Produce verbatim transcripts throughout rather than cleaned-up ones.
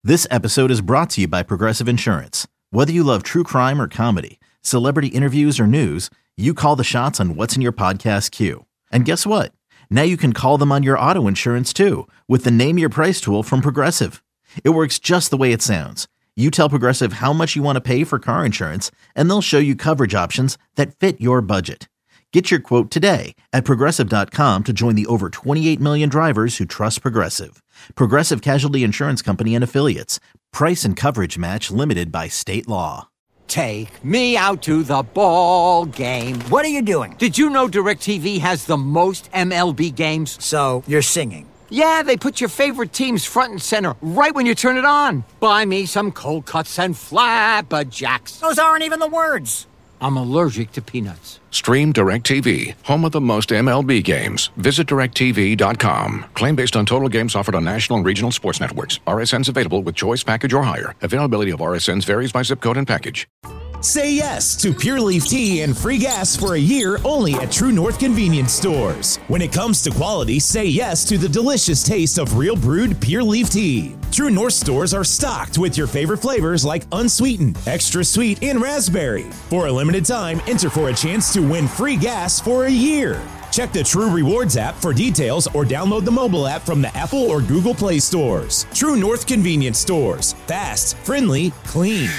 This episode is brought to you by Progressive Insurance. Whether you love true crime or comedy, celebrity interviews or news, you call the shots on what's in your podcast queue. And guess what? Now you can call them on your auto insurance too with the Name Your Price tool from Progressive. It works just the way it sounds. You tell Progressive how much you want to pay for car insurance, and they'll show you coverage options that fit your budget. Get your quote today at Progressive dot com to join the over twenty-eight million drivers who trust Progressive. Progressive Casualty Insurance Company and Affiliates. Price and coverage match limited by state law. Take me out to the ball game. What are you doing? Did you know DirecTV has the most M L B games? So, you're singing. Yeah, they put your favorite teams front and center right when you turn it on. Buy me some cold cuts and flapjacks. Those aren't even the words. I'm allergic to peanuts. Stream DirecTV, home of the most M L B games. Visit direct T V dot com. Claim based on total games offered on national and regional sports networks. R S Ns available with choice package or higher. Availability of R S Ns varies by zip code and package. Say yes to Pure Leaf Tea and free gas for a year only at True North Convenience Stores. When it comes to quality, say yes to the delicious taste of real brewed Pure Leaf Tea. True North stores are stocked with your favorite flavors like unsweetened, extra sweet, and raspberry. For a limited time, enter for a chance to win free gas for a year. Check the True Rewards app for details or download the mobile app from the Apple or Google Play stores. True North Convenience Stores. Fast, friendly, clean.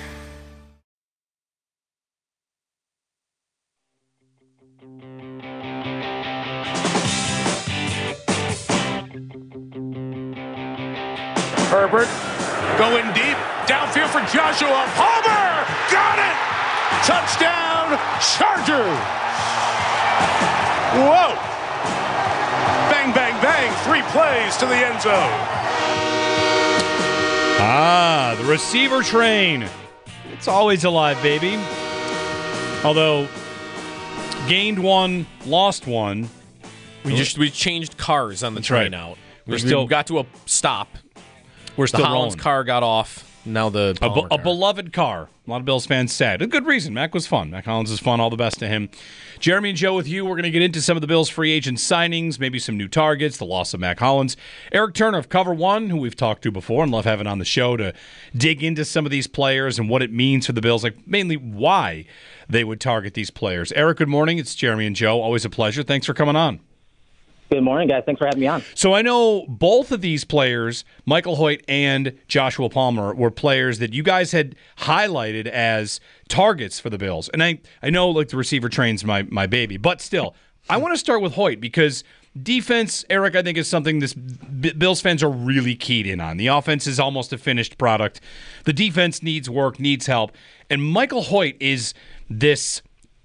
Herbert going deep, downfield for Joshua Palmer. Got it! Touchdown, Chargers! Whoa! Bang, bang, bang. Three plays to the end zone. Ah, the receiver train. It's always alive, baby. Although, gained one, lost one. We just we changed cars on the That's train right. out. We're We still- got to a stop. We're The still Hollins rolling. car got off. Now the A, Palmer be- a car. beloved car. A lot of Bills fans sad. A good reason. Mac was fun. Mac Hollins is fun. All the best to him. Jeremy and Joe with you. We're going to get into some of the Bills' free agent signings, maybe some new targets, the loss of Mac Hollins. Eric Turner of Cover One, who we've talked to before and love having on the show to dig into some of these players and what it means for the Bills, like mainly why they would target these players. Eric, good morning. It's Jeremy and Joe. Always a pleasure. Thanks for coming on. Good morning, guys. Thanks for having me on. So I know both of these players, Michael Hoyt and Joshua Palmer, were players that you guys had highlighted as targets for the Bills. And I, I know like the receiver train's my, my baby, but still, I want to start with Hoyt because defense, Eric, I think is something this B- Bills fans are really keyed in on. The offense is almost a finished product. The defense needs work, needs help. And Michael Hoyt is this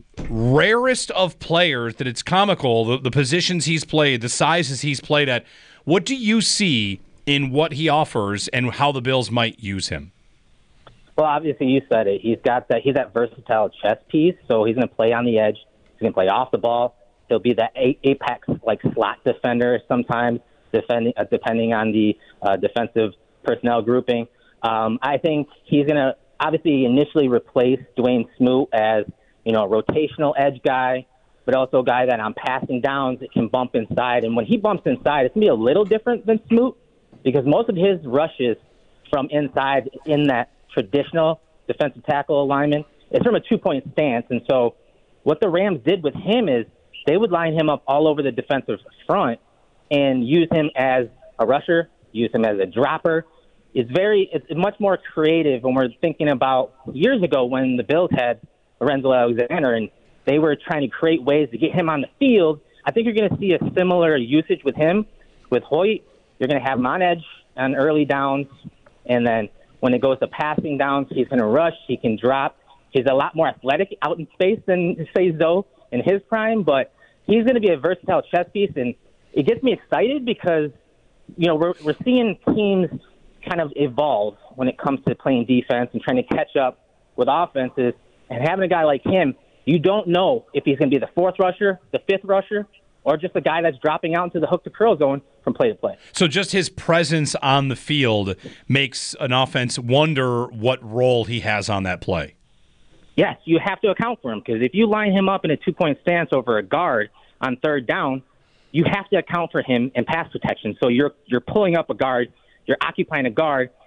rarest of players that it's comical, the, the positions he's played, the sizes he's played at. What do you see in what he offers and how the Bills might use him? Well, obviously, you said it. He's got that. He's that versatile chess piece. So he's going to play on the edge. He's going to play off the ball. He'll be that a- apex like slot defender sometimes, defending uh, depending on the uh, defensive personnel grouping. Um, I think he's going to obviously initially replace Dwayne Smoot as you know, a rotational edge guy, but also a guy that on passing downs it can bump inside. And when he bumps inside, it's going to be a little different than Smoot because most of his rushes from inside in that traditional defensive tackle alignment is from a two-point stance. And so what the Rams did with him is they would line him up all over the defensive front and use him as a rusher, use him as a dropper. It's very, it's much more creative when we're thinking about years ago when the Bills had Lorenzo Alexander, and they were trying to create ways to get him on the field. I think you're going to see a similar usage with him. With Hoyt, you're going to have him on edge on early downs, and then when it goes to passing downs, he's going to rush, he can drop. He's a lot more athletic out in space than, say, Zoe in his prime, but he's going to be a versatile chess piece, and it gets me excited because, you know, we're, we're seeing teams kind of evolve when it comes to playing defense and trying to catch up with offenses. And having a guy like him, you don't know if he's going to be the fourth rusher, the fifth rusher, or just a guy that's dropping out into the hook to curl zone from play to play. So just his presence on the field makes an offense wonder what role he has on that play. Yes, you have to account for him because if you line him up in a two-point stance over a guard on third down, you have to account for him in pass protection. So you're you're pulling up a guard, you're occupying a guard,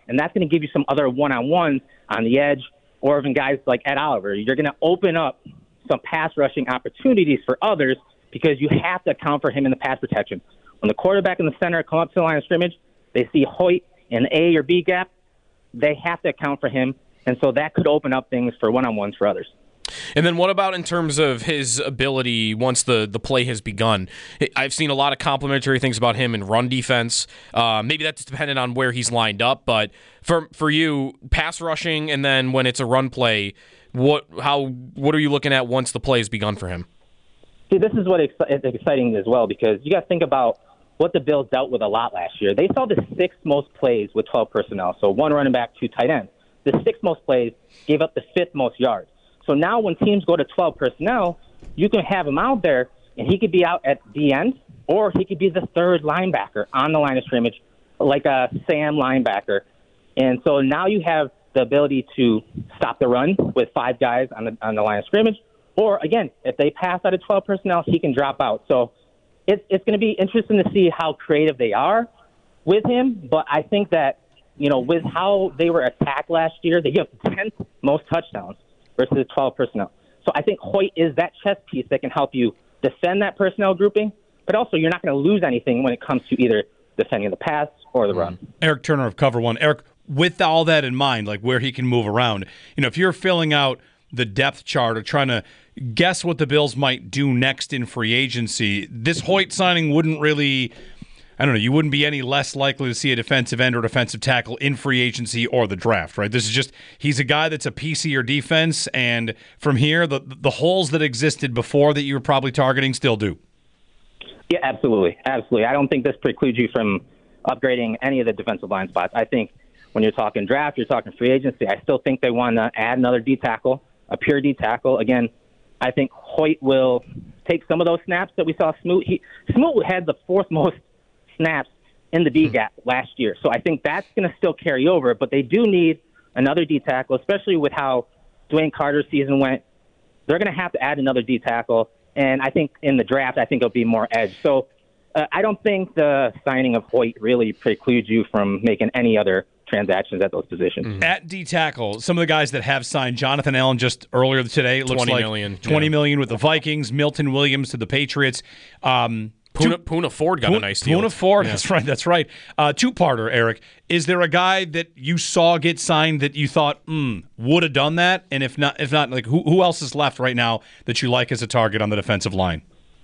and that's going to give you some other one-on-ones on the edge, or even guys like Ed Oliver. You're going to open up some pass rushing opportunities for others because you have to account for him in the pass protection. When the quarterback and the center come up to the line of scrimmage, they see Hoyt in the A or B gap, they have to account for him, and so that could open up things for one-on-ones for others. And then what about in terms of his ability once the, the play has begun? I've seen a lot of complimentary things about him in run defense. Uh, maybe that's dependent on where he's lined up, but for for you, pass rushing, and then when it's a run play, what how what are you looking at once the play has begun for him? See, this is what is exciting as well, because you got to think about what the Bills dealt with a lot last year. They saw the sixth most plays with twelve personnel, so one running back, two tight ends. The sixth most plays gave up the fifth most yards. So now when teams go to twelve personnel, you can have him out there, and he could be out at the end, or he could be the third linebacker on the line of scrimmage, like a Sam linebacker. And so now you have the ability to stop the run with five guys on the on the line of scrimmage. Or, again, if they pass out of twelve personnel, he can drop out. So it's, it's going to be interesting to see how creative they are with him. But I think that, you know, with how they were attacked last year, they gave the tenth most touchdowns versus twelve personnel. So I think Hoyt is that chess piece that can help you defend that personnel grouping, but also you're not going to lose anything when it comes to either defending the pass or the run. Eric Turner of Cover One. Eric, with all that in mind, like where he can move around, you know, if you're filling out the depth chart or trying to guess what the Bills might do next in free agency, this Hoyt signing wouldn't really, I don't know, you wouldn't be any less likely to see a defensive end or defensive tackle in free agency or the draft, right? This is just, he's a guy that's a piece of your defense, and from here, the the holes that existed before that you were probably targeting still do. Yeah, absolutely. Absolutely. I don't think this precludes you from upgrading any of the defensive line spots. I think when you're talking draft, you're talking free agency, I still think they want to add another D tackle, a pure D tackle. Again, I think Hoyt will take some of those snaps that we saw Smoot. He, Smoot had the fourth most snaps in the D gap last year. So I think that's going to still carry over, but they do need another D tackle, especially with how Dwayne Carter's season went. They're going to have to add another D tackle, and I think in the draft, I think it'll be more edge. So uh, I don't think the signing of Hoyt really precludes you from making any other transactions at those positions. Mm-hmm. At D tackle, some of the guys that have signed, Jonathan Allen just earlier today, it looks twenty like million, twenty yeah. million with the Vikings, Milton Williams to the Patriots. Um, Puna, Puna Ford got Puna, a nice deal. Puna Ford, yeah. that's right, that's right. Uh, two-parter, Eric. Is there a guy that you saw get signed that you thought, hmm, would have done that? And if not, if not, like who, who else is left right now that you like as a target on the defensive line?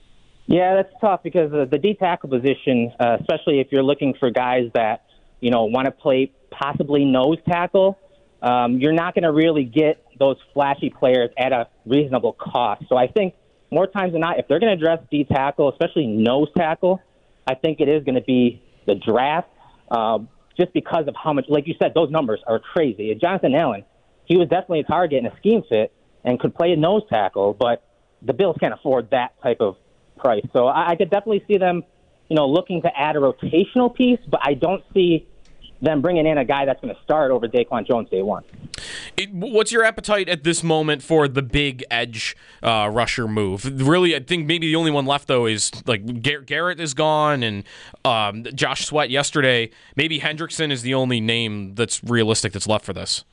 Yeah, that's tough because uh, the D tackle position, uh, especially if you're looking for guys that, you know, want to play possibly nose tackle, um, you're not going to really get those flashy players at a reasonable cost. So I think more times than not, if they're going to address D tackle, especially nose tackle, I think it is going to be the draft, um, just because of how much, like you said, those numbers are crazy. And Jonathan Allen, he was definitely a target in a scheme fit and could play a nose tackle, but the Bills can't afford that type of price. So I, I could definitely see them, you know, looking to add a rotational piece, but I don't see them bringing in a guy that's going to start over Daquan Jones day one. It, what's your appetite at this moment for the big edge uh, rusher move? Really, I think maybe the only one left, though, is like Gar- Garrett is gone, and um, Josh Sweat yesterday. Maybe Hendrickson is the only name that's realistic that's left for this.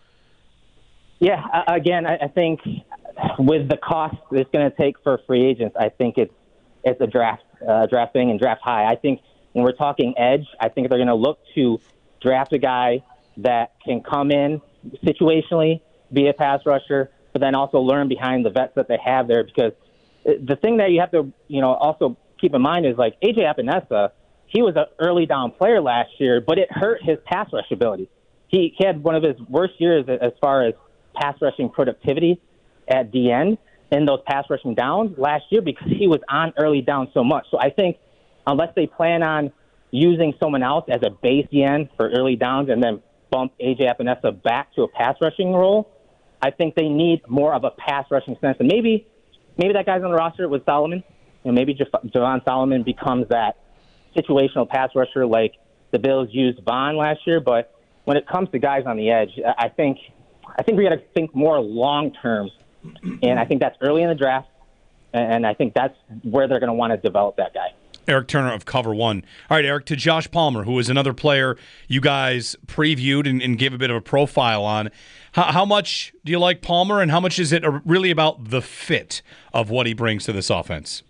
Yeah, uh, again, I, I think with the cost it's going to take for free agents, I think it's it's a draft, uh, drafting and draft high. I think when we're talking edge, I think they're going to look to draft a guy that can come in situationally, be a pass rusher, but then also learn behind the vets that they have there. Because the thing that you have to, you know, also keep in mind is like A J Epinesa, he was an early down player last year, but it hurt his pass rush ability. He, he had one of his worst years as far as pass rushing productivity at the end in those pass rushing downs last year because he was on early down so much. So I think unless they plan on using someone else as a base D N for early downs and then bump A J Epinesa back to a pass rushing role, I think they need more of a pass rushing sense. And maybe maybe that guy's on the roster with Solomon. And maybe Javon Solomon becomes that situational pass rusher like the Bills used Vaughn last year. But when it comes to guys on the edge, I think I think we got to think more long term. And I think that's early in the draft. And I think that's where they're going to want to develop that guy. Eric Turner of Cover One. All right, Eric, to Josh Palmer, who is another player you guys previewed and, and gave a bit of a profile on. How, how much do you like Palmer, and how much is it really about the fit of what he brings to this offense?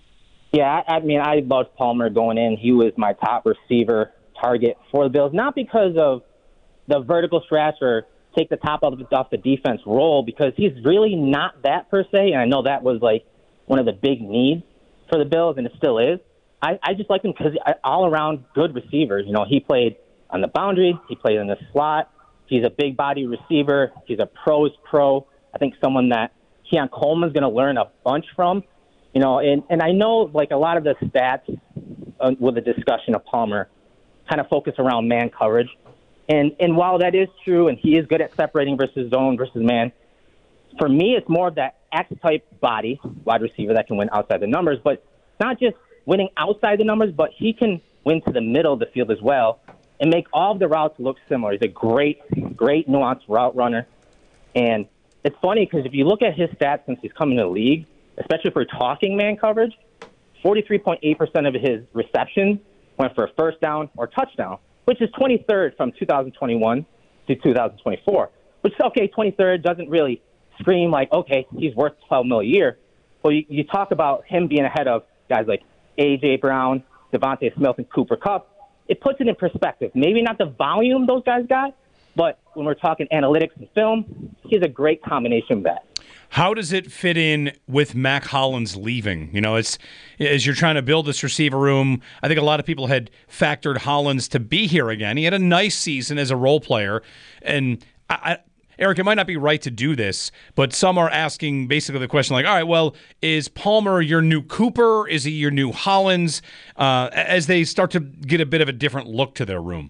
Yeah, I, I mean, I loved Palmer going in. He was my top receiver target for the Bills, not because of the vertical stretch or take the top off the, off the defense role, because he's really not that per se, and I know that was like one of the big needs for the Bills, and it still is. I, I just like him because all-around good receiver. You know, he played on the boundary. He played in the slot. He's a big-body receiver. He's a pro's pro. I think someone that Keon Coleman's going to learn a bunch from. You know, and, and I know, like, a lot of the stats uh, with the discussion of Palmer kind of focus around man coverage. And, and while that is true, and he is good at separating versus zone versus man, for me, it's more of that X-type body, wide receiver that can win outside the numbers, but not just winning outside the numbers, but he can win to the middle of the field as well and make all of the routes look similar. He's a great, great nuanced route runner. And it's funny because if you look at his stats since he's come in the league, especially for talking man coverage, forty-three point eight percent of his receptions went for a first down or touchdown, which is twenty-third from two thousand twenty-one to two thousand twenty-four, which is okay. twenty-third doesn't really scream like, okay, he's worth twelve mil a year. Well, you, you talk about him being ahead of guys like A J. Brown, Devontae Smith, and Cooper Kupp. It puts it in perspective. Maybe not the volume those guys got, but when we're talking analytics and film, he's a great combination of that. How does it fit in with Mack Hollins leaving? You know, it's as you're trying to build this receiver room, I think a lot of people had factored Hollins to be here again. He had a nice season as a role player, and I, I Eric, it might not be right to do this, but some are asking basically the question like, all right, well, is Palmer your new Cooper? Is he your new Hollins? Uh, as they start to get a bit of a different look to their room.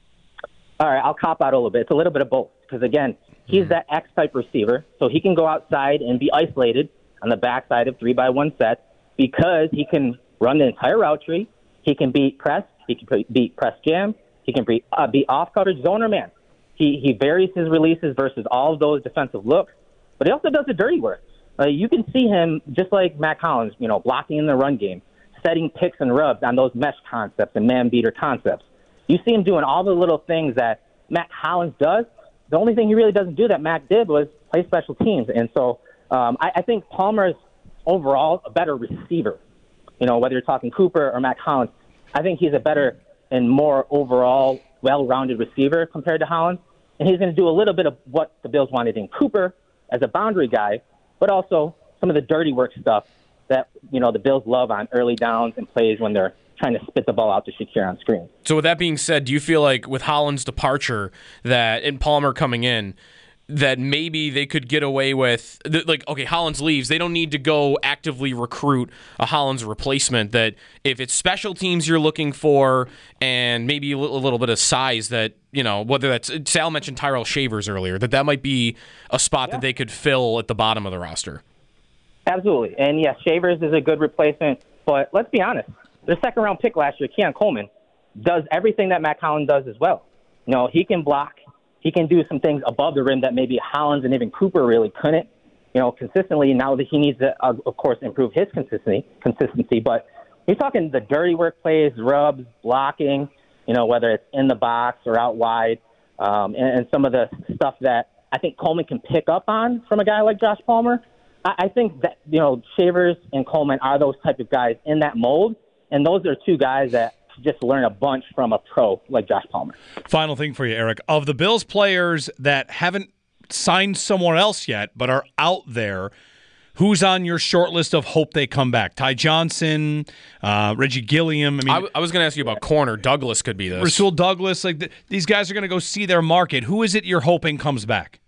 All right, I'll cop out a little bit. It's a little bit of both because, again, he's mm-hmm. that X-type receiver, so he can go outside and be isolated on the backside of three by one sets because he can run the entire route tree. He can beat press. He can beat press jam. He can beat, uh, beat off coverage zone or man. He he varies his releases versus all of those defensive looks, but he also does the dirty work. Uh, you can see him, just like Mack Hollins, you know, blocking in the run game, setting picks and rubs on those mesh concepts and man-beater concepts. You see him doing all the little things that Mack Hollins does. The only thing he really doesn't do that Mack did was play special teams. And so um, I, I think Palmer is overall a better receiver. You know, whether you're talking Cooper or Mack Hollins, I think he's a better and more overall well-rounded receiver compared to Hollins. And he's going to do a little bit of what the Bills wanted in Cooper as a boundary guy, but also some of the dirty work stuff that, you know, the Bills love on early downs and plays when they're trying to spit the ball out to Shakir on screen. So with that being said, do you feel like with Hollins' departure that and Palmer coming in, that maybe they could get away with, like, okay, Hollins leaves, they don't need to go actively recruit a Hollins replacement, that if it's special teams you're looking for and maybe a little, a little bit of size that, you know, whether that's, Sal mentioned Tyrell Shavers earlier, that that might be a spot yeah. that they could fill at the bottom of the roster. Absolutely. And yes, Shavers is a good replacement, but let's be honest, the second round pick last year, Keon Coleman, does everything that Mack Hollins does as well. You know, he can block. He can do some things above the rim that maybe Hollins and even Cooper really couldn't, you know, consistently. Now that he needs to, uh, of course, improve his consistency, consistency. But you're talking the dirty work plays, rubs, blocking, you know, whether it's in the box or out wide, um, and, and some of the stuff that I think Coleman can pick up on from a guy like Josh Palmer. I, I think that, you know, Shavers and Coleman are those type of guys in that mold, and those are two guys that just learn a bunch from a pro like Josh Palmer. Final thing for you, Eric. Of the Bills players that haven't signed somewhere else yet but are out there, who's on your short list of hope they come back? Ty Johnson, uh, Reggie Gilliam. I mean, I, w- I was going to ask you about corner. Douglas could be this. Rasul Douglas. Like th- these guys are going to go see their market. Who is it you're hoping comes back?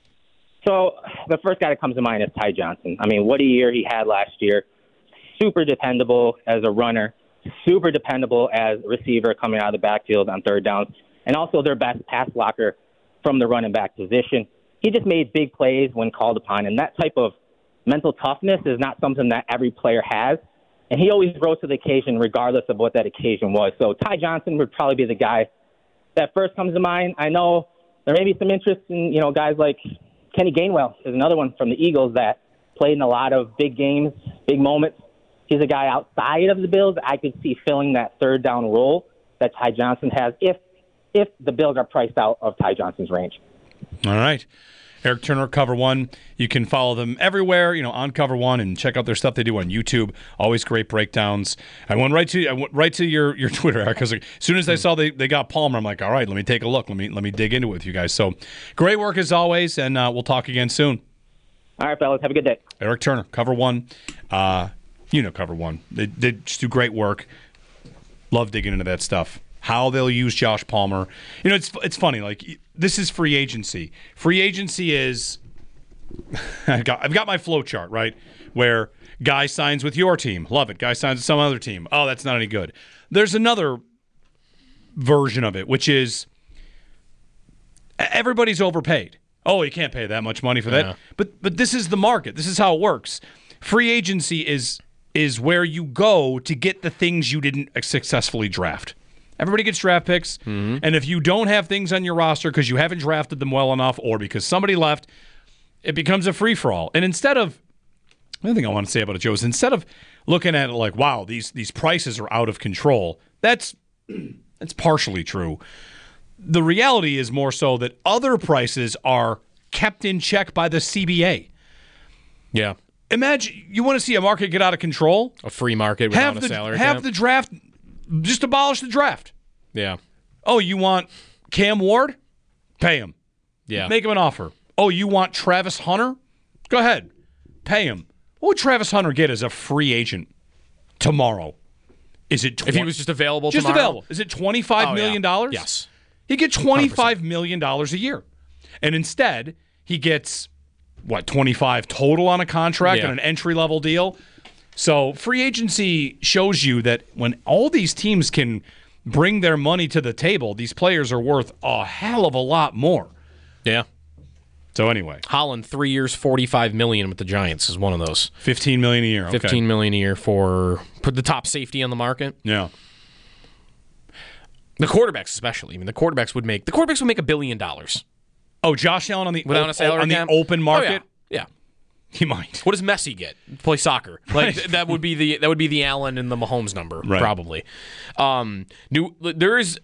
So the first guy that comes to mind is Ty Johnson. I mean, what a year he had last year. Super dependable as a runner. Super dependable as a receiver coming out of the backfield on third down, and also their best pass blocker from the running back position. He just made big plays when called upon, and that type of mental toughness is not something that every player has, and he always rose to the occasion regardless of what that occasion was. So Ty Johnson would probably be the guy that first comes to mind. I know there may be some interest in, you know, guys like Kenny Gainwell is another one from the Eagles that played in a lot of big games, big moments. he's a guy outside of the Bills I could see filling that third down role that Ty Johnson has if if the Bills are priced out of Ty Johnson's range. All right. Eric Turner, Cover One. You can follow them everywhere, you know, on Cover One, and check out their stuff they do on YouTube. Always great breakdowns. I went right to I went right to your, your Twitter, Eric, because like, as soon as I saw they, they got Palmer, I'm like, all right, let me take a look. Let me let me dig into it with you guys. So great work as always, and uh, we'll talk again soon. All right, fellas. Have a good day. Eric Turner, Cover One. Uh, you know Cover One. They, they just do great work. Love digging into that stuff. How they'll use Josh Palmer. You know, it's it's funny. Like, this is free agency. Free agency is I've got I've got my flow chart, right? Where guy signs with your team. Love it. Guy signs with some other team. Oh, that's not any good. There's another version of it, which is everybody's overpaid. Oh, you can't pay that much money for that. Yeah. But but this is the market. This is how it works. Free agency is is where you go to get the things you didn't successfully draft. Everybody gets draft picks, mm-hmm. and if you don't have things on your roster because you haven't drafted them well enough or because somebody left, it becomes a free-for-all. And instead of – the other thing I want to say about it, Joe, is instead of looking at it like, wow, these these prices are out of control, that's that's partially true. The reality is more so that other prices are kept in check by the C B A. Yeah. Imagine – you want to see a market get out of control? A free market without have a the, salary Have cap. the draft – just abolish the draft. Yeah. Oh, you want Cam Ward? Pay him. Yeah. Make him an offer. Oh, you want Travis Hunter? Go ahead. Pay him. What would Travis Hunter get as a free agent tomorrow? Is it tw- if he was just available just tomorrow? available? Is it twenty-five oh, million dollars? Yeah. Yes. He'd get twenty-five million dollars a year. And instead, he gets, what, twenty-five total on a contract yeah. on an entry-level deal? So free agency shows you that when all these teams can bring their money to the table, these players are worth a hell of a lot more. Yeah. So anyway, Holland, three years, forty-five million dollars with the Giants is one of those. fifteen million dollars a year. Okay. fifteen million dollars a year for put the top safety on the market. Yeah. The quarterbacks especially. I mean, the quarterbacks would make the quarterbacks would make a billion dollars. Oh, Josh Allen on the without op- a salary on cap? the open market. Oh, yeah. yeah. He might. What does Messi get? Play soccer. Like th- that would be the that would be the Allen and the Mahomes number right. probably. Um, new, there is,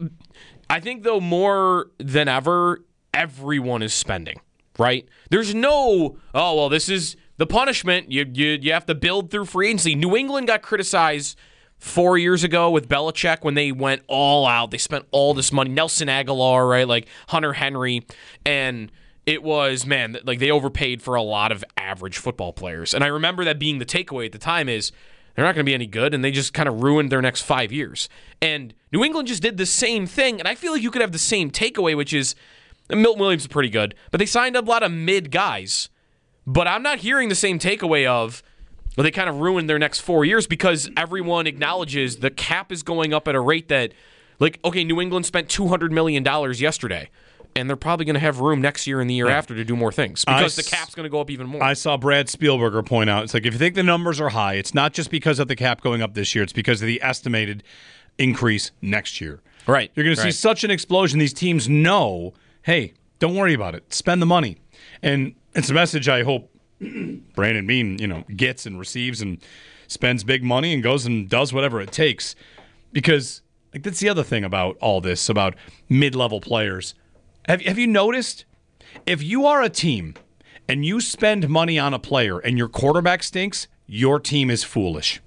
I think though more than ever, everyone is spending. Right? There's no oh well this is the punishment. You you you have to build through free agency. New England got criticized four years ago with Belichick when they went all out. They spent all this money. Nelson Aguilar, right? Like Hunter Henry, and it was, man, like they overpaid for a lot of average football players. And I remember that being the takeaway at the time is they're not going to be any good, and they just kind of ruined their next five years. And New England just did the same thing, and I feel like you could have the same takeaway, which is Milton Williams is pretty good, but they signed up a lot of mid guys. But I'm not hearing the same takeaway of, well, they kind of ruined their next four years because everyone acknowledges the cap is going up at a rate that, like, okay, New England spent two hundred million dollars yesterday. And they're probably going to have room next year and the year yeah. after to do more things because I the cap's going to go up even more. I saw Brad Spielberger point out, it's like if you think the numbers are high, it's not just because of the cap going up this year, it's because of the estimated increase next year. Right. You're going to right. see such an explosion. These teams know, hey, don't worry about it. Spend the money. And it's a message I hope Brandon Beane, you know, gets and receives and spends big money and goes and does whatever it takes. Because like that's the other thing about all this, about mid-level players. Have, have you noticed, if you are a team and you spend money on a player and your quarterback stinks, your team is foolish.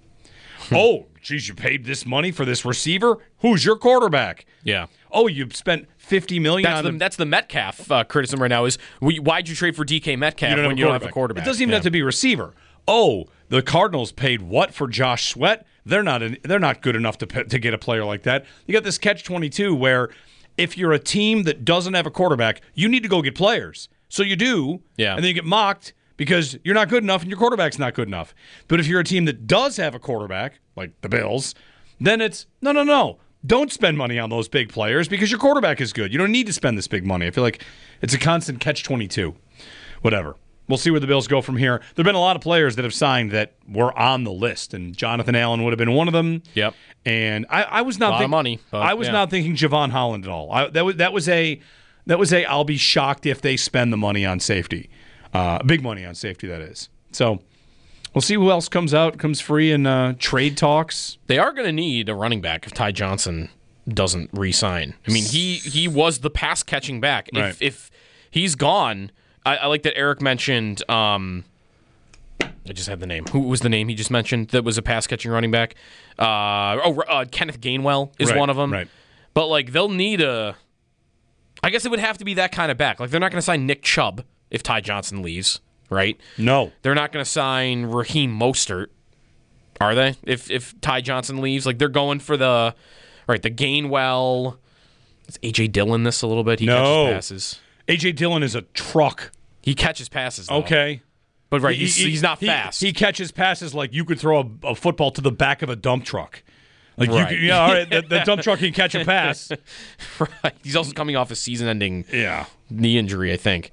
Oh, geez, you paid this money for this receiver? Who's your quarterback? Yeah. Oh, you spent fifty million dollars that's on the, the That's the Metcalf uh, criticism right now is, we, why'd you trade for D K Metcalf you when you don't have a quarterback? It doesn't even yeah. have to be receiver. Oh, the Cardinals paid what for Josh Sweat? They're not an, they're not good enough to to get a player like that. You got this catch twenty-two where if you're a team that doesn't have a quarterback, you need to go get players. So you do, yeah. and then you get mocked because you're not good enough and your quarterback's not good enough. But if you're a team that does have a quarterback, like the Bills, then it's, no, no, no. Don't spend money on those big players because your quarterback is good. You don't need to spend this big money. I feel like it's a constant catch twenty-two. Whatever. We'll see where the Bills go from here. There have been a lot of players that have signed that were on the list, and Jonathan Allen would have been one of them. Yep. And I, I was not a lot think, of money. But, I was yeah. not thinking Javon Holland at all. I, that was that was a that was a. I'll be shocked if they spend the money on safety, uh, big money on safety. That is. So We'll see who else comes out, comes free in uh, trade talks. They are going to need a running back if Ty Johnson doesn't re-sign. I mean, he he was the pass-catching back. If Right. if he's gone, I, I like that Eric mentioned. Um, I just had the name. Who was the name he just mentioned that was a pass-catching running back? Uh, oh, uh, Kenneth Gainwell is Right, one of them. right. But like, they'll need a. I guess it would have to be that kind of back. Like, they're not going to sign Nick Chubb if Ty Johnson leaves, right? No. They're not going to sign Raheem Mostert, are they? If if Ty Johnson leaves, like they're going for the right the Gainwell. Is A J Dillon this a little bit? He No. catches passes. A J Dillon is a truck. He catches passes. Though. Okay. But right, He- he's, he- he's not he- fast. He catches passes like you could throw a, a football to the back of a dump truck. Like you Right. could, yeah, all right, the, the dump truck can catch a pass. Right. He's also coming off a season-ending Yeah. knee injury, I think.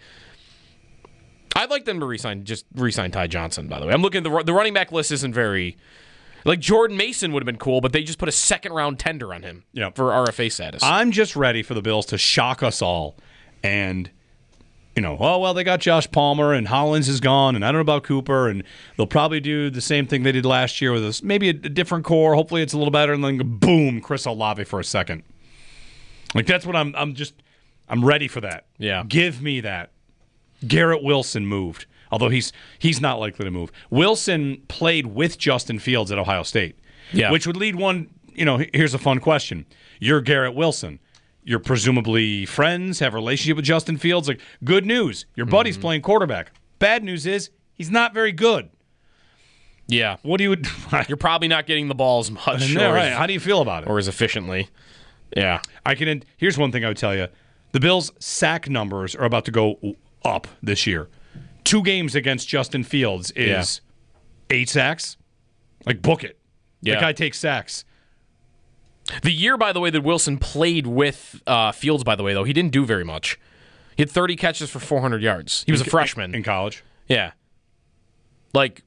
I'd like them to resign, just resign Ty Johnson. By the way, I'm looking. The the running back list isn't very. Like Jordan Mason would have been cool, but they just put a second round tender on him Yep. for R F A status. I'm just ready for the Bills to shock us all. And, you know, oh, well, they got Josh Palmer and Hollins is gone, and I don't know about Cooper, and they'll probably do the same thing they did last year with us. Maybe a, a different core. Hopefully it's a little better, and then boom, Chris Olave for a second. Like, that's what I'm, I'm just, I'm ready for that. Yeah. Give me that. Garrett Wilson moved, although he's he's not likely to move. Wilson played with Justin Fields at Ohio State, Yeah. which would lead one, you know, here's a fun question. You're Garrett Wilson. You're presumably friends, have a relationship with Justin Fields. Like, good news, your buddy's Mm-hmm. playing quarterback. Bad news is he's not very good. yeah. What do you You're probably not getting the ball as much Yeah, or, right. as, How do you feel about it? or as efficiently. Yeah. I can. Here's one thing I would tell you: the Bills' sack numbers are about to go up this year. Two games against Justin Fields is eight sacks. Like, book it. Yeah. The guy takes sacks. The year, by the way, that Wilson played with uh, Fields, by the way, though, he didn't do very much. He had thirty catches for four hundred yards. He was a freshman. in college. Yeah. Like,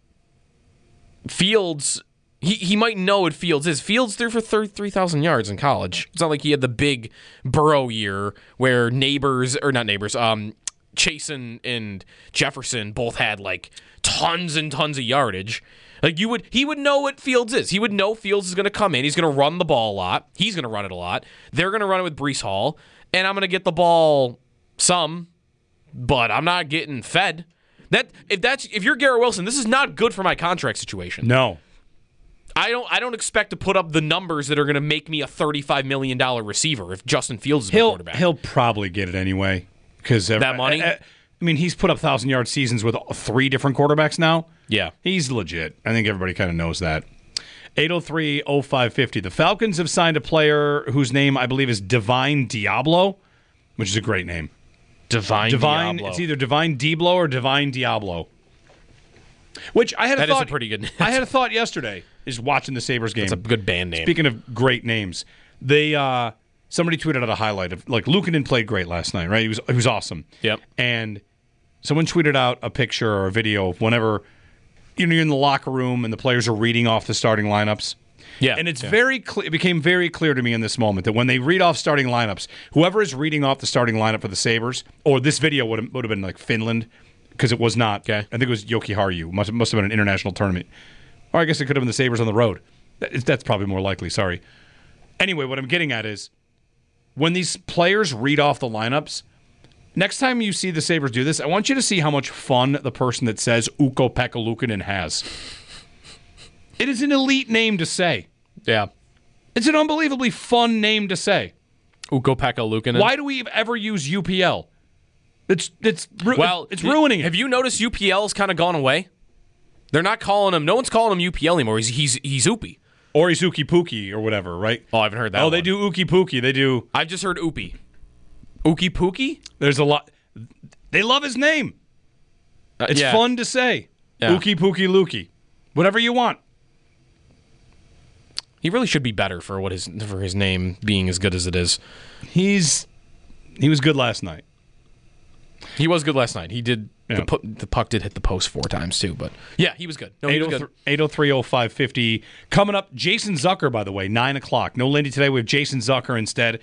Fields, he, he might know what Fields is. Fields threw for thirty-three thousand yards in college. It's not like he had the big Burrow year where Neighbors, or not Neighbors, um, Chase and, and Jefferson both had, like, tons and tons of yardage. Like, you would, he would know what Fields is. He would know Fields is going to come in. He's going to run the ball a lot. He's going to run it a lot. They're going to run it with Breece Hall. And I'm going to get the ball some, but I'm not getting fed. That if that's if you're Garrett Wilson, this is not good for my contract situation. No. I don't I don't expect to put up the numbers that are going to make me a thirty-five million dollars receiver if Justin Fields is my He'll quarterback. he'll probably get it anyway because That money? I, I mean, he's put up thousand yard seasons with three different quarterbacks now. Yeah. He's legit. I think everybody kind of knows that. eight oh three oh five fifty. The Falcons have signed a player whose name I believe is Divine Diablo, which is a great name. Divine Divine. Diablo. It's either Divine Diablo or Divine Diablo. Which I had a That is thought. a pretty good name. I had a thought yesterday. Is watching the Sabres game. It's a good band name. Speaking of great names, they uh, somebody tweeted out a highlight of like Luukkonen played great last night. Right? He was he was awesome. Yep. And someone tweeted out a picture or a video of whenever you know you're in the locker room and the players are reading off the starting lineups. Yeah. And it's yeah. very clear. It became very clear to me in this moment that when they read off starting lineups, whoever is reading off the starting lineup for the Sabres, or this video would have, would have been like Finland, because it was not. Okay. I think it was Joki Harju. Must must have been an international tournament, or I guess it could have been the Sabres on the road. That- That's probably more likely. Sorry. Anyway, what I'm getting at is when these players read off the lineups. Next time you see the Sabres do this, I want you to see how much fun the person that says Ukko-Pekka Luukkonen has. It is an elite name to say. Yeah. It's an unbelievably fun name to say. Ukko-Pekka Luukkonen. Why do we ever use U P L? It's it's ru- Well, it's ruining Have it. you noticed U P L's kind of gone away? They're not calling him. No one's calling him U P L anymore. He's he's he's Oopie. Or he's Uki Pookie or whatever, right? Oh, I haven't heard that. Oh, they one. do Uki Pookie. They do. I've just heard Oopie. Ookie Pookie? There's a lot. They love his name. It's yeah. fun to say. Yeah. Uki Pookie Lukey. Whatever you want. He really should be better for what his for his name being as good as it is. He's he was good last night. He was good last night. He did Yeah. the, pu- the puck did hit the post four times too, but yeah, he was good. No, he was good. eight oh three oh five fifty. Coming up, Jason Zucker, by the way, nine o'clock. No Lindy today. We have Jason Zucker instead.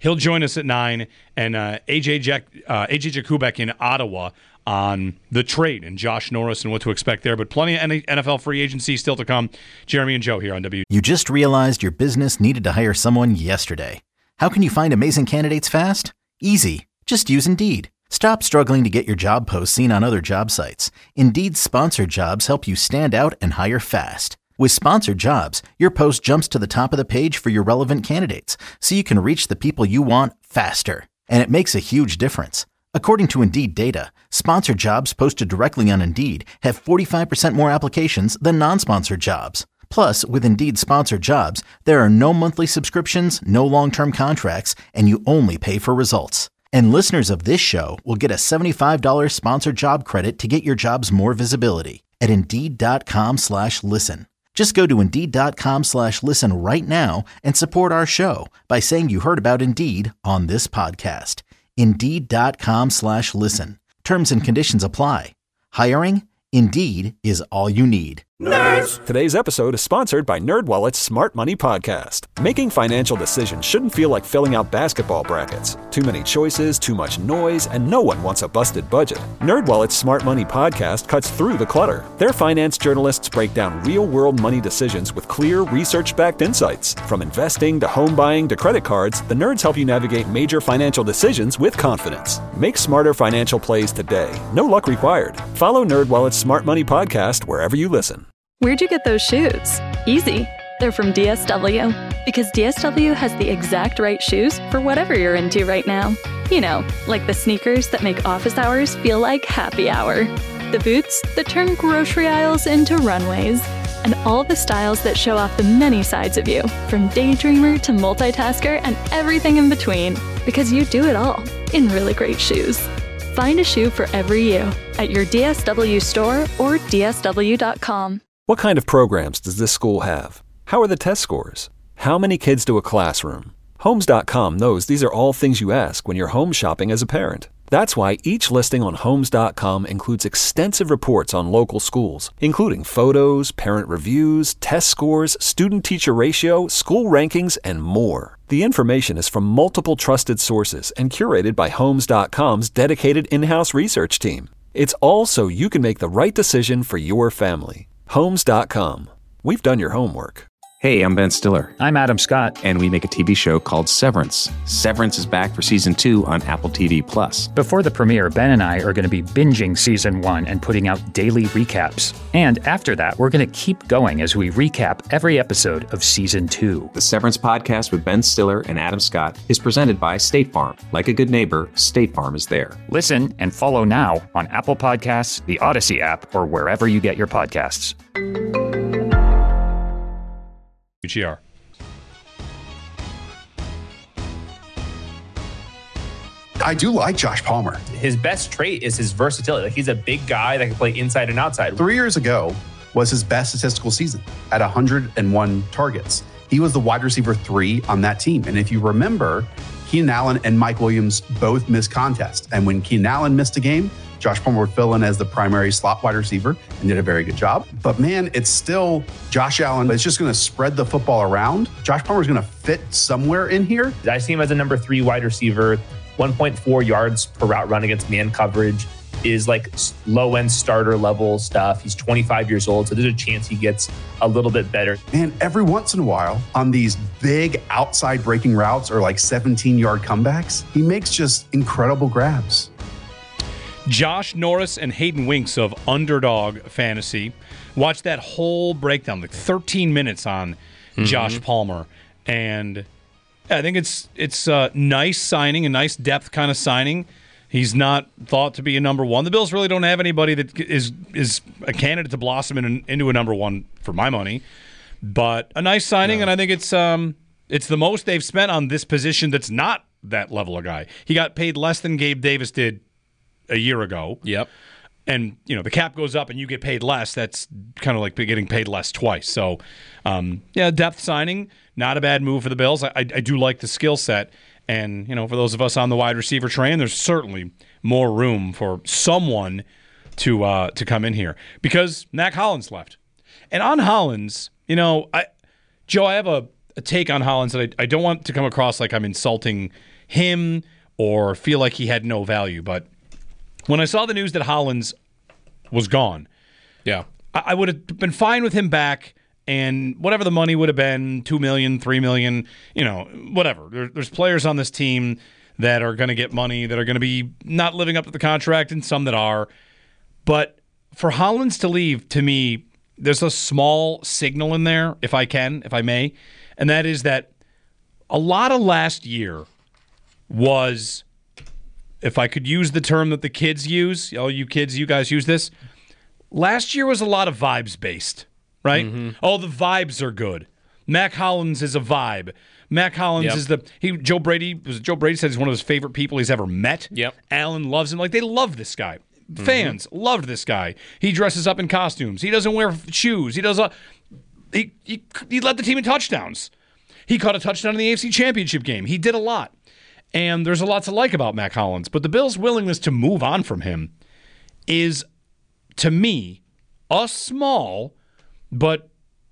He'll join us at nine, and uh, A J Jack, uh, A J Jakubek in Ottawa on the trade and Josh Norris and what to expect there. But plenty of N F L free agency still to come. Jeremy and Joe here on W. You just realized your business needed to hire someone yesterday. How can you find amazing candidates fast? Easy. Just use Indeed. Stop struggling to get your job posts seen on other job sites. Indeed's sponsored jobs help you stand out and hire fast. With sponsored jobs, your post jumps to the top of the page for your relevant candidates, so you can reach the people you want faster. And it makes a huge difference. According to Indeed data, sponsored jobs posted directly on Indeed have forty-five percent more applications than non-sponsored jobs. Plus, with Indeed sponsored jobs, there are no monthly subscriptions, no long-term contracts, and you only pay for results. And listeners of this show will get a seventy-five dollars sponsored job credit to get your jobs more visibility at Indeed.com slash listen. Just go to Indeed.com slash listen right now and support our show by saying you heard about Indeed on this podcast. Indeed.com slash listen. Terms and conditions apply. Hiring? Indeed is all you need. Nerds! Today's episode is sponsored by NerdWallet's Smart Money Podcast. Making financial decisions shouldn't feel like filling out basketball brackets. Too many choices, too much noise, and no one wants a busted budget. NerdWallet's Smart Money Podcast cuts through the clutter. Their finance journalists break down real-world money decisions with clear, research-backed insights. From investing to home buying to credit cards, the nerds help you navigate major financial decisions with confidence. Make smarter financial plays today. No luck required. Follow NerdWallet's Smart Money Podcast wherever you listen. Where'd you get those shoes? Easy. They're from D S W. Because D S W has the exact right shoes for whatever you're into right now. You know, like the sneakers that make office hours feel like happy hour. The boots that turn grocery aisles into runways. And all the styles that show off the many sides of you, from daydreamer to multitasker and everything in between. Because you do it all in really great shoes. Find a shoe for every you at your D S W store or D S W dot com. What kind of programs does this school have? How are the test scores? How many kids do a classroom? Homes dot com knows these are all things you ask when you're home shopping as a parent. That's why each listing on Homes dot com includes extensive reports on local schools, including photos, parent reviews, test scores, student-teacher ratio, school rankings, and more. The information is from multiple trusted sources and curated by Homes dot com's dedicated in-house research team. It's all so you can make the right decision for your family. Homes dot com. We've done your homework. Hey, I'm Ben Stiller. I'm Adam Scott. And we make a T V show called Severance. Severance is back for season two on Apple T V Plus. Before the premiere, Ben and I are going to be binging season one and putting out daily recaps. And after that, we're going to keep going as we recap every episode of season two. The Severance podcast with Ben Stiller and Adam Scott is presented by State Farm. Like a good neighbor, State Farm is there. Listen and follow now on Apple Podcasts, the Odyssey app, or wherever you get your podcasts. U G R. I do like Josh Palmer. His best trait is his versatility. Like, he's a big guy that can play inside and outside. Three years ago was his best statistical season at one hundred one targets. He was the wide receiver three on that team. And if you remember, Keenan Allen and Mike Williams both missed contests. And when Keenan Allen missed a game, Josh Palmer would fill in as the primary slot wide receiver and did a very good job. But man, it's still Josh Allen. It's just going to spread the football around. Josh Palmer is going to fit somewhere in here. I see him as a number three wide receiver. one point four yards per route run against man coverage is like low-end starter level stuff. He's twenty-five years old, so there's a chance he gets a little bit better. And every once in a while, on these big outside breaking routes or like seventeen-yard comebacks, he makes just incredible grabs. Josh Norris and Hayden Winks of Underdog Fantasy. Watch that whole breakdown, like thirteen minutes on mm-hmm. Josh Palmer. And I think it's it's a nice signing, a nice depth kind of signing. He's not thought to be a number one. The Bills really don't have anybody that is is a candidate to blossom in, into a number one for my money. But a nice signing, no. and I think it's um it's the most they've spent on this position that's not that level of guy. He got paid less than Gabe Davis did a year ago. Yep. And, you know, the cap goes up and you get paid less. That's kind of like getting paid less twice. So, um, yeah, depth signing, not a bad move for the Bills. I, I, I do like the skill set. And, you know, for those of us on the wide receiver train, there's certainly more room for someone to uh, to come in here. Because Mac Hollins left. And on Hollins, you know, I Joe, I have a, a take on Hollins that I, I don't want to come across like I'm insulting him or feel like he had no value. But when I saw the news that Hollins was gone, yeah, I, I would have been fine with him back. And whatever the money would have been, two million dollars, three million dollars, you know, whatever. There, there's players on this team that are going to get money, that are going to be not living up to the contract, and some that are. But for Hollins to leave, to me, there's a small signal in there, if I can, if I may, and that is that a lot of last year was, if I could use the term that the kids use, oh, you kids, you guys use this, last year was a lot of vibes-based. Right? Mm-hmm. Oh, the vibes are good. Mac Hollins is a vibe. Mac Hollins yep. is the he. Joe Brady was Joe Brady said he's one of his favorite people he's ever met. Yep. Allen loves him. Like they love this guy. Mm-hmm. Fans loved this guy. He dresses up in costumes. He doesn't wear shoes. He does. A, he he he led the team in touchdowns. He caught a touchdown in the A F C Championship game. He did a lot, and there's a lot to like about Mac Hollins. But the Bills' willingness to move on from him is, to me, a small but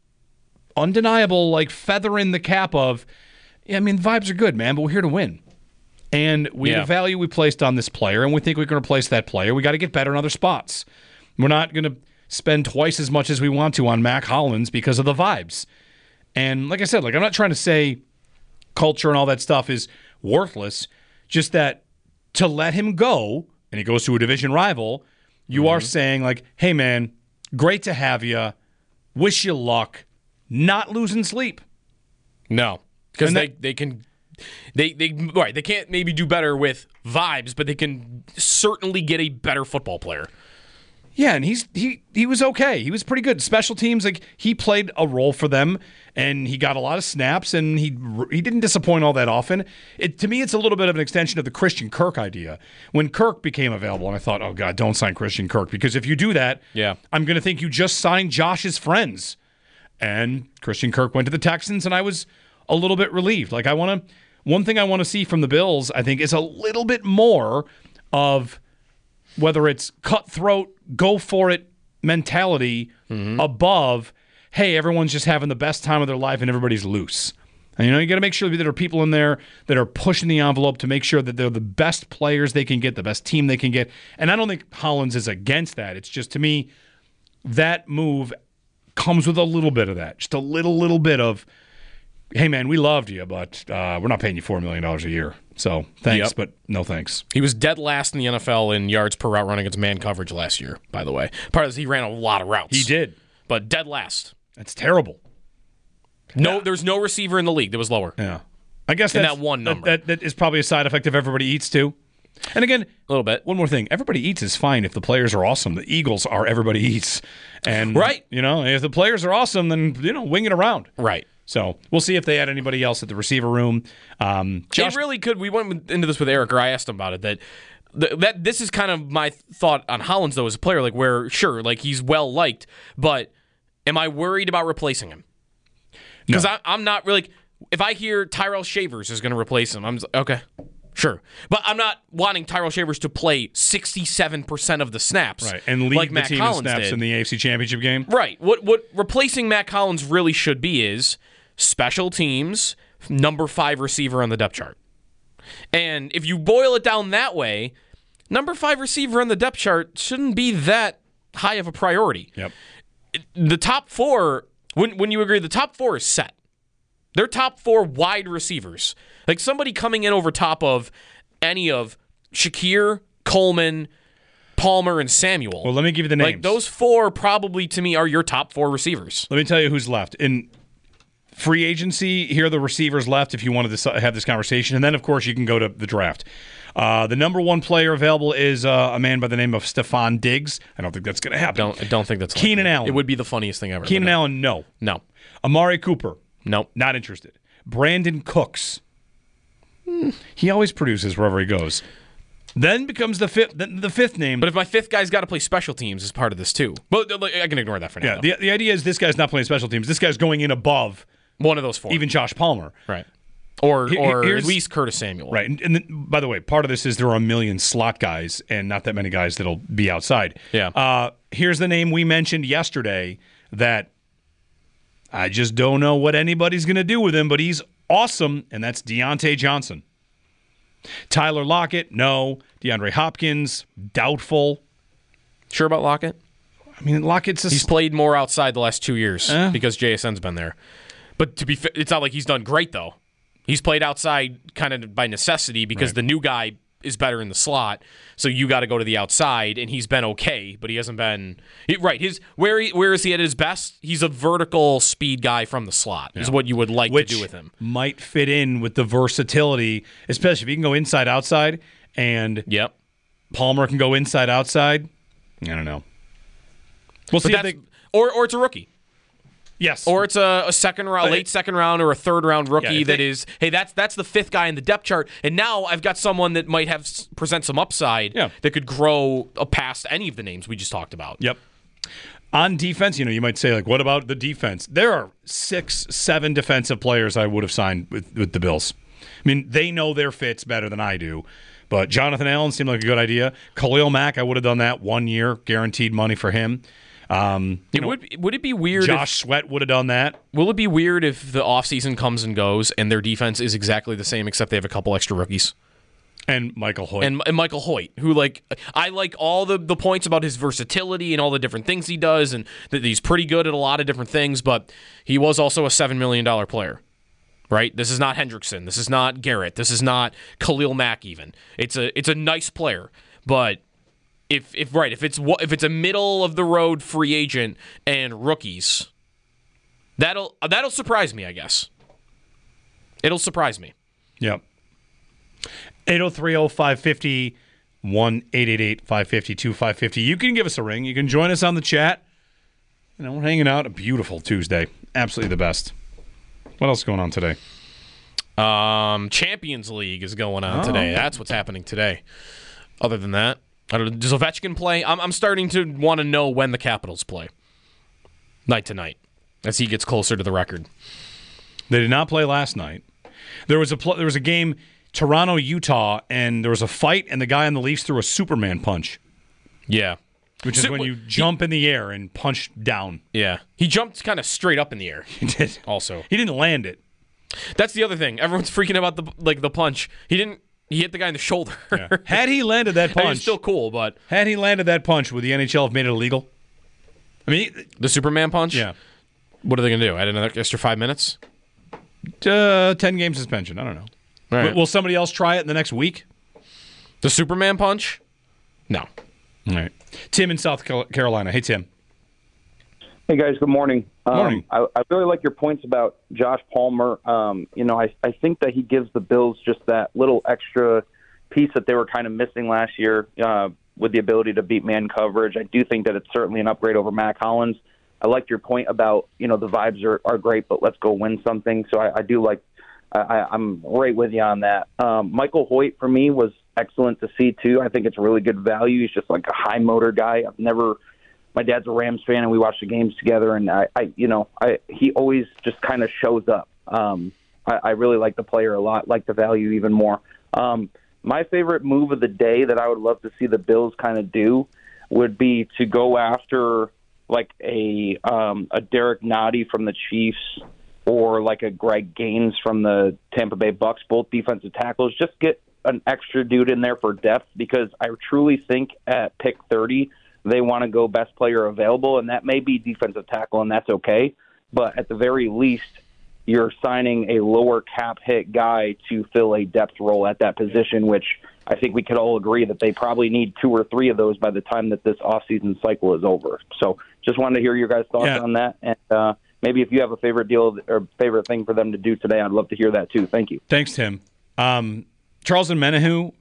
undeniable, like, feather in the cap of, yeah, I mean, vibes are good, man, but we're here to win. And we yeah. have a value we placed on this player, and we think we can replace that player. We got to get better in other spots. We're not going to spend twice as much as we want to on Mac Hollins because of the vibes. And like I said, like I'm not trying to say culture and all that stuff is worthless, just that to let him go, and he goes to a division rival, you mm-hmm. are saying, like, hey, man, great to have you. Wish you luck. Not losing sleep. No, because they, they can they they right they can't maybe do better with vibes, but they can certainly get a better football player. Yeah, and he's he he was okay. He was pretty good. Special teams, like he played a role for them, and he got a lot of snaps, and he he didn't disappoint all that often. It to me, it's a little bit of an extension of the Christian Kirk idea. When Kirk became available, and I thought, oh God, don't sign Christian Kirk, because if you do that, yeah. I'm going to think you just signed Josh's friends. And Christian Kirk went to the Texans, and I was a little bit relieved. Like I want to, one thing I want to see from the Bills, I think, is a little bit more of whether it's cutthroat, go for it mentality mm-hmm. above, hey, everyone's just having the best time of their life and everybody's loose. And you know, you got to make sure that there are people in there that are pushing the envelope to make sure that they're the best players they can get, the best team they can get. And I don't think Hollins is against that. It's just, to me, that move comes with a little bit of that. Just a little, little bit of, hey, man, we loved you, but uh, we're not paying you four million dollars a year. So thanks, yep. but no thanks. He was dead last in the N F L in yards per route run against man coverage last year, by the way. Part of this, he ran a lot of routes. He did. But dead last. That's terrible. No, yeah. There's no receiver in the league that was lower. Yeah. I guess in that's, that one number. That, that, that is probably a side effect of everybody eats, too. And again, a little bit. One more thing. Everybody eats is fine if the players are awesome. The Eagles are everybody eats. And, right. you know, if the players are awesome, then, you know, wing it around. Right. So we'll see if they add anybody else at the receiver room. Um, Josh- it really could. We went into this with Eric, or I asked him about it, that that this is kind of my thought on Hollins, though, as a player, like where, sure, like he's well-liked, but am I worried about replacing him? Because no. I'm not really, if I hear Tyrell Shavers is going to replace him, I'm just, okay. Sure. But I'm not wanting Tyrell Shavers to play sixty-seven percent of the snaps. Right. And lead like the Matt team Collins in snaps did. in the A F C Championship game. Right. What what replacing Matt Collins really should be is special teams, number five receiver on the depth chart. And if you boil it down that way, number five receiver on the depth chart shouldn't be that high of a priority. Yep. The top four, when when you agree, the top four is set. They're top four wide receivers. Like somebody coming in over top of any of Shakir, Coleman, Palmer, and Samuel. Well, let me give you the names. Like those four probably to me are your top four receivers. Let me tell you who's left. In free agency, here are the receivers left if you wanted to have this conversation. And then, of course, you can go to the draft. Uh, the number one player available is uh, a man by the name of Stephon Diggs. I don't think that's going to happen. Don't, I don't think that's Keenan likely. Allen. It would be the funniest thing ever. Keenan no. Allen, no. No. Amari Cooper. Nope. Not interested. Brandon Cooks. Hmm. He always produces wherever he goes. Then becomes the fifth the, the fifth name. But if my fifth guy's got to play special teams as part of this too. But I can ignore that for now. Yeah, the, the idea is this guy's not playing special teams. This guy's going in above one of those four. Even Josh Palmer. Right. Or Here, or at least Curtis Samuel. Right. And, and then, by the way, part of this is there are a million slot guys and not that many guys that'll be outside. Yeah. Uh, here's the name we mentioned yesterday that I just don't know what anybody's going to do with him, but he's awesome, and that's Deontay Johnson. Tyler Lockett, no. DeAndre Hopkins, doubtful. Sure about Lockett? I mean, Lockett's a... He's played more outside the last two years Eh. because J S N's been there. But to be fair, it's not like he's done great, though. He's played outside kind of by necessity because Right. the new guy is better in the slot, so you got to go to the outside, and he's been okay, but he hasn't been... He, right, his where he, where is he at his best? He's a vertical speed guy from the slot, is what you would like Which to do with him. might fit in with the versatility, especially if he can go inside, outside, and yep. Palmer can go inside, outside. I don't know. We'll But see if that's- they... Or, or it's a rookie. Yes. Or it's a, a second round, But late it- second round, or a third round rookie Yeah, if that they- is, hey, that's that's the fifth guy in the depth chart, and now I've got someone that might have s- present some upside Yeah. that could grow uh, past any of the names we just talked about. Yep. On defense, you know, you might say, like, what about the defense? There are six, seven defensive players I would have signed with, with the Bills. I mean, they know their fits better than I do. But Jonathan Allen seemed like a good idea. Khalil Mack, I would have done that one year, guaranteed money for him. Um, you It know, would would it be weird? Josh Sweat would have done that. If, will it be weird if the offseason comes and goes and their defense is exactly the same except they have a couple extra rookies? And Michael Hoyt. And, and Michael Hoyt, who, like, I like all the, the points about his versatility and all the different things he does, and that he's pretty good at a lot of different things, but he was also a seven million dollars player, right? This is not Hendrickson. This is not Garrett. This is not Khalil Mack even. It's a it's a nice player, but if if right, if it's if it's a middle of the road free agent and rookies, that'll that'll surprise me, I guess. It'll surprise me. Yep. eight oh three oh five five oh, one eight eight eight five five zero two five five zero. You can give us a ring. You can join us on the chat. You know, we're hanging out. A beautiful Tuesday. Absolutely the best. What else is going on today? Um, Champions League is going on Oh. today. That's what's happening today. Other than that, I don't know. Does Ovechkin play? I'm, I'm starting to want to know when the Capitals play. Night to night, as he gets closer to the record. They did not play last night. There was a pl- there was a game, Toronto, Utah, and there was a fight, and the guy on the Leafs threw a Superman punch. Yeah. Which is So- when you jump in the air and punch down. Yeah. He jumped kind of straight up in the air. He did. Also. He didn't land it. That's the other thing. Everyone's freaking about the like the punch. He didn't. He hit the guy in the shoulder. Yeah. Had he landed that I mean, punch, it's still cool, but had he landed that punch, would the N H L have made it illegal? I mean, the Superman punch. Yeah. What are they going to do? Add another extra five minutes? Uh, ten game suspension. I don't know. All right. Will, will somebody else try it in the next week? The Superman punch? No. All right. Tim in South Cal- Carolina. Hey, Tim. Hey, guys. Good morning. Um, Morning. I, I really like your points about Josh Palmer. Um, you know, I, I think that he gives the Bills just that little extra piece that they were kind of missing last year uh, with the ability to beat man coverage. I do think that it's certainly an upgrade over Mac Hollins. I liked your point about, you know, the vibes are, are great, but let's go win something. So I, I do like I, I'm right with you on that. Um, Michael Hoyt, for me, was excellent to see, too. I think it's really good value. He's just like a high-motor guy. I've never – my dad's a Rams fan, and we watch the games together, and, I, I you know, I he always just kind of shows up. Um, I, I really like the player a lot, like the value even more. Um, my favorite move of the day that I would love to see the Bills kind of do would be to go after, like, a um, a Derek Nottie from the Chiefs or like a Greg Gaines from the Tampa Bay Bucks, both defensive tackles. Just get an extra dude in there for depth, because I truly think at pick thirty they want to go best player available, and that may be defensive tackle, and that's okay. But at the very least, you're signing a lower cap hit guy to fill a depth role at that position, which I think we could all agree that they probably need two or three of those by the time that this offseason cycle is over. So just wanted to hear your guys' thoughts Yeah. on that. And uh, maybe if you have a favorite deal or favorite thing for them to do today, I'd love to hear that too. Thank you. Thanks, Tim. Um, Charles Menahu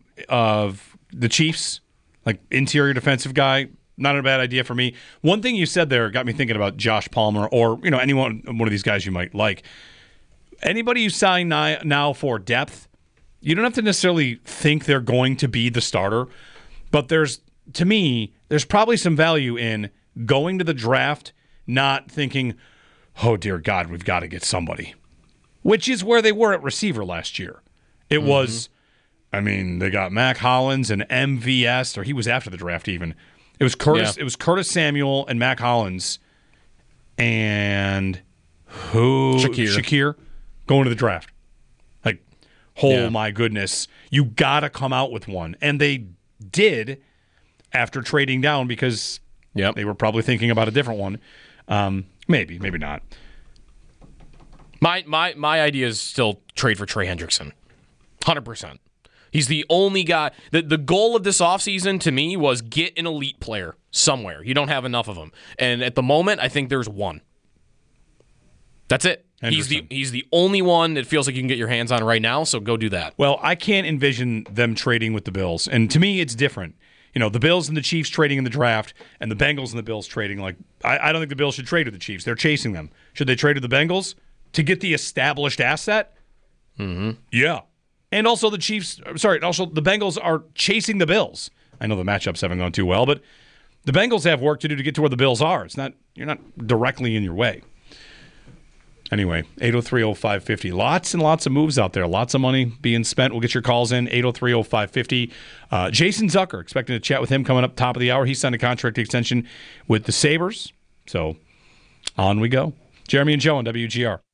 of the Chiefs, like interior defensive guy, not a bad idea for me. One thing you said there got me thinking about Josh Palmer, or you know anyone, one of these guys you might like. Anybody you sign now for depth, you don't have to necessarily think they're going to be the starter, but there's, to me, there's probably some value in going to the draft not thinking, oh dear God, we've got to get somebody, which is where they were at receiver last year. It mm-hmm. was, I mean, they got Mac Hollins and M V S, or he was after the draft even. It was Curtis. Yeah. It was Curtis Samuel and Mac Hollins, and who Shakir. Shakir going to the draft. Like, oh Yeah. my goodness, you got to come out with one. And they did after trading down because yep. they were probably thinking about a different one. Um, maybe, maybe not. My my my idea is still trade for Trey Hendrickson. one hundred percent. He's the only guy. The, the goal of this offseason to me was get an elite player somewhere. You don't have enough of them. And at the moment, I think there's one. That's it. He's the he's the only one that feels like you can get your hands on right now, so go do that. Well, I can't envision them trading with the Bills. And to me, it's different. You know, the Bills and the Chiefs trading in the draft, and the Bengals and the Bills trading. Like, I, I don't think the Bills should trade with the Chiefs. They're chasing them. Should they trade with the Bengals to get the established asset? Mm-hmm. Yeah. And also the Chiefs, sorry, also the Bengals are chasing the Bills. I know the matchups haven't gone too well, but the Bengals have work to do to get to where the Bills are. It's not, you're not directly in your way. Anyway, eight oh three oh five fifty. Lots and lots of moves out there. Lots of money being spent. We'll get your calls in, eight oh three oh five fifty. Uh, Jason Zucker, expecting to chat with him coming up top of the hour. He signed a contract extension with the Sabres. So on we go. Jeremy and Joe on W G R.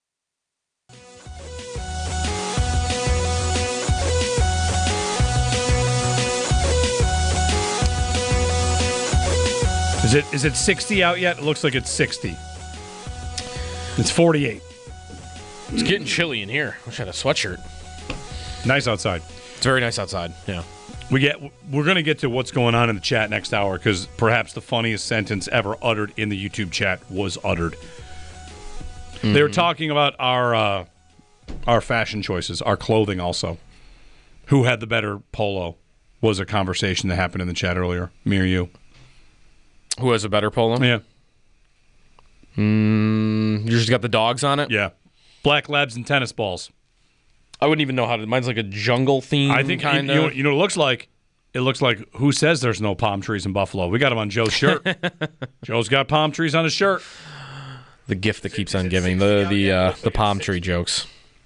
Is it is it sixty out yet? It looks like it's sixty. It's forty-eight. It's getting chilly in here. I wish I had a sweatshirt. Nice outside. It's very nice outside. Yeah. We get we're going to get to what's going on in the chat next hour because perhaps the funniest sentence ever uttered in the YouTube chat was uttered. Mm-hmm. They were talking about our uh, our fashion choices, our clothing also. Who had the better polo was a conversation that happened in the chat earlier. Me or you? Who has a better polo? Yeah. Mm, you just got the dogs on it? Yeah. Black labs and tennis balls. I wouldn't even know how to. Mine's like a jungle theme. I think kind you, you, know, of. you know what it looks like? It looks like who says there's no palm trees in Buffalo? We got them on Joe's shirt. Joe's got palm trees on his shirt. The gift that keeps on giving. The the uh, the palm tree jokes.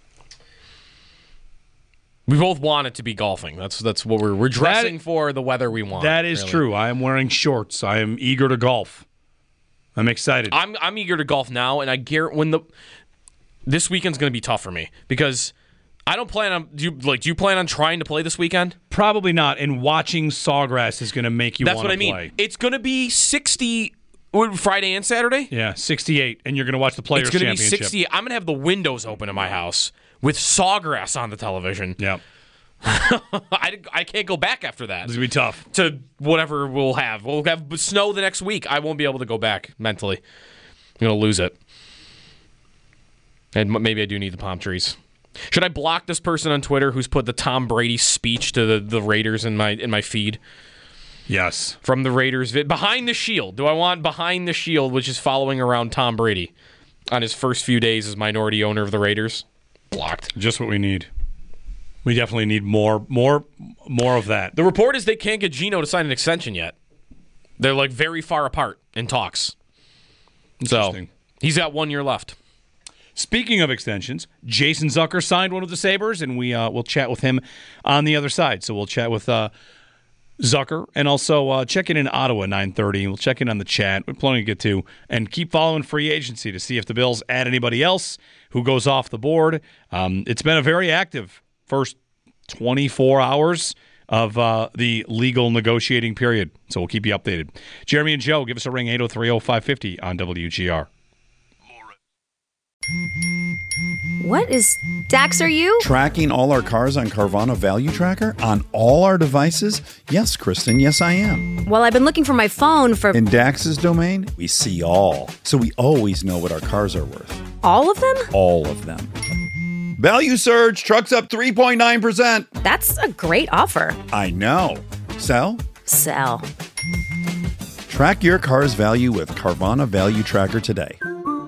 We both want it to be golfing. That's that's what we're we're dressing that, for the weather we want. That is really. true. I am wearing shorts. I am eager to golf. I'm excited. I'm I'm eager to golf now, and I guarantee when the this weekend's going to be tough for me because I don't plan on do you like do you plan on trying to play this weekend? Probably not. And watching Sawgrass is going to make you That's want what to I mean. play. It's going to be sixty Friday and Saturday. Yeah, sixty-eight, and you're going to watch the Players' It's going to be Championship. sixty. I'm going to have the windows open in my house with Sawgrass on the television. Yeah. I, I can't go back after that. It's going to be tough. To whatever we'll have. We'll have snow the next week. I won't be able to go back mentally. I'm going to lose it. And maybe I do need the palm trees. Should I block this person on Twitter who's put the Tom Brady speech to the, the Raiders in my in my feed? Yes. From the Raiders. Behind the Shield. Do I want Behind the Shield, which is following around Tom Brady on his first few days as minority owner of the Raiders? Blocked. Just what we need. We definitely need more, more, more of that. The report is they can't get Geno to sign an extension yet. They're like very far apart in talks. Interesting. So he's got one year left. Speaking of extensions, Jason Zucker signed one with the Sabres, and we uh, we'll chat with him on the other side. So we'll chat with uh, Zucker and also uh, check in in Ottawa at nine thirty. We'll check in on the chat. We're plenty to get to, and keep following free agency to see if the Bills add anybody else who goes off the board. Um, it's been a very active first twenty-four hours of uh, the legal negotiating period. So we'll keep you updated. Jeremy and Joe, give us a ring, eight oh three oh five fifty on W G R. What is Dax, are you? Tracking all our cars on Carvana Value Tracker on all our devices? Yes, Kristen, yes I am. Well, I've been looking for my phone for... In Dax's domain, we see all. So we always know what our cars are worth. All of them? All of them. Value surge, trucks up three point nine percent. That's a great offer. I know. Sell? Sell. Track your car's value with Carvana Value Tracker today.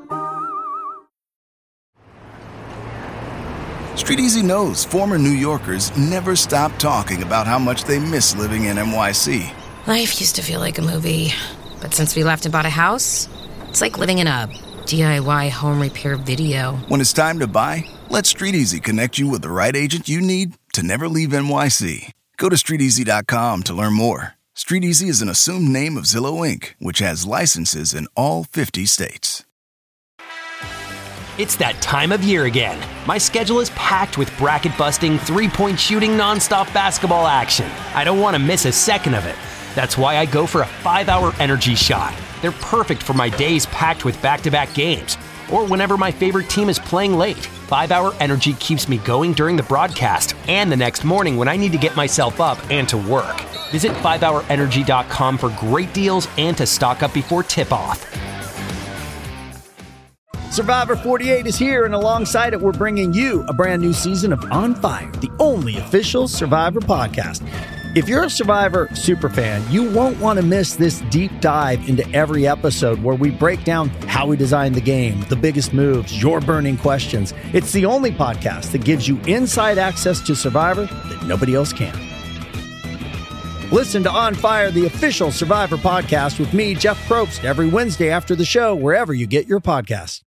Street Easy knows former New Yorkers never stop talking about how much they miss living in N Y C. Life used to feel like a movie, but since we left and bought a house, it's like living in a D I Y home repair video. When it's time to buy, let Street Easy connect you with the right agent you need to never leave N Y C. Go to street easy dot com to learn more. Street Easy is an assumed name of Zillow Incorporated, which has licenses in all fifty states. It's that time of year again. My schedule is packed with bracket-busting, three-point shooting, nonstop basketball action. I don't want to miss a second of it. That's why I go for a five-hour energy shot. They're perfect for my days packed with back-to-back games, or whenever my favorite team is playing late. five-hour Energy keeps me going during the broadcast and the next morning when I need to get myself up and to work. Visit five hour energy dot com for great deals and to stock up before tip-off. Survivor forty-eight is here, and alongside it, we're bringing you a brand new season of On Fire, the only official Survivor podcast. If you're a Survivor superfan, you won't want to miss this deep dive into every episode where we break down how we designed the game, the biggest moves, your burning questions. It's the only podcast that gives you inside access to Survivor that nobody else can. Listen to On Fire, the official Survivor podcast with me, Jeff Probst, every Wednesday after the show, wherever you get your podcasts.